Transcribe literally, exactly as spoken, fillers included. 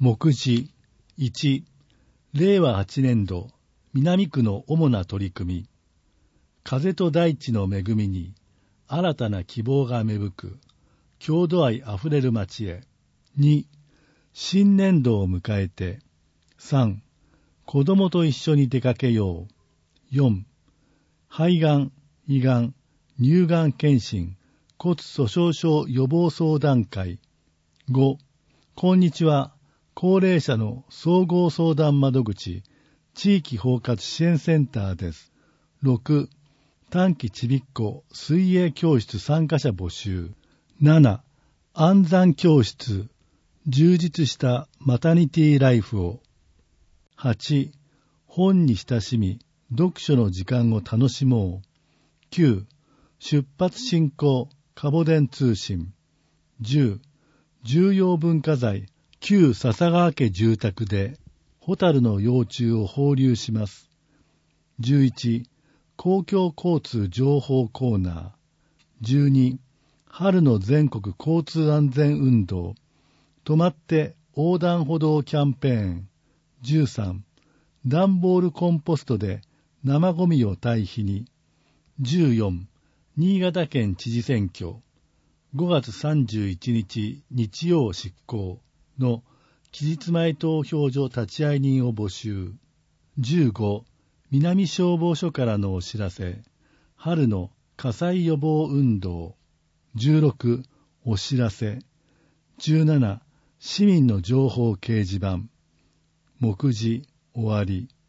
目次いち、れいわはちねんど南区の主な取り組み。風と大地の恵みに新たな希望が芽吹く郷土愛あふれる街へ。に、新年度を迎えて。さん、子供と一緒に出かけよう。よん、肺がん、胃がん、乳がん検診、骨粗鬆症予防相談会。ご、こんにちは、高齢者の総合相談窓口、地域包括支援センターです。ろく、短期ちびっこ水泳教室参加者募集。なな、安産教室、充実したマタニティライフを。はち、本に親しみ、読書の時間を楽しもう。きゅう、出発進行、カボデン通信。じゅう、重要文化財、旧笹川家住宅で、ホタルの幼虫を放流します。じゅういち、公共交通情報コーナー。じゅうに、春の全国交通安全運動。止まって横断歩道キャンペーン。じゅうさん、段ボールコンポストで生ゴミを堆肥に。じゅうよん、新潟県知事選挙。ごがつさんじゅういちにち日曜執行の期日前投票所立ち会い人を募集。じゅうご、南消防署からのお知らせ。春の火災予防運動。じゅうろく、お知らせ。じゅうなな、市民の情報掲示板。目次終わり。